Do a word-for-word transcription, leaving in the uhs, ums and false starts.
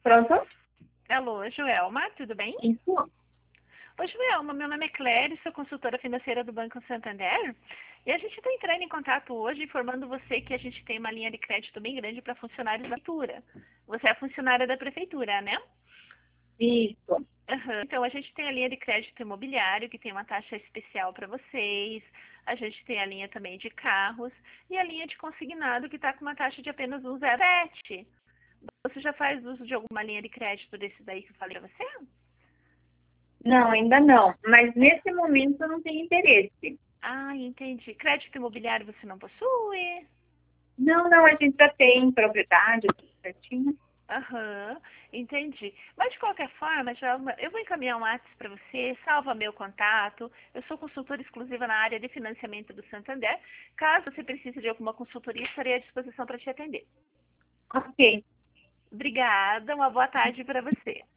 Pronto? Alô, Joelma, tudo bem? Isso. Oi, Joelma, meu nome é Claire, sou consultora financeira do Banco Santander. E a gente está entrando em contato hoje informando você que a gente tem uma linha de crédito bem grande para funcionários da prefeitura. Você é funcionária da prefeitura, né? Isso. Uhum. Então, a gente tem a linha de crédito imobiliário, que tem uma taxa especial para vocês. A gente tem a linha também de carros. E a linha de consignado, que está com uma taxa de apenas um vírgula zero sete. Você já faz uso de alguma linha de crédito desse daí que eu falei para você? Não, ainda não. Mas nesse momento eu não tenho interesse. Ah, entendi. Crédito imobiliário você não possui? Não, não, a gente já tem propriedade, tudo certinho. Aham, entendi. Mas de qualquer forma, já, eu vou encaminhar um WhatsApp para você, salva meu contato. Eu sou consultora exclusiva na área de financiamento do Santander. Caso você precise de alguma consultoria, estarei à disposição para te atender. Ok. Obrigada, uma boa tarde para você.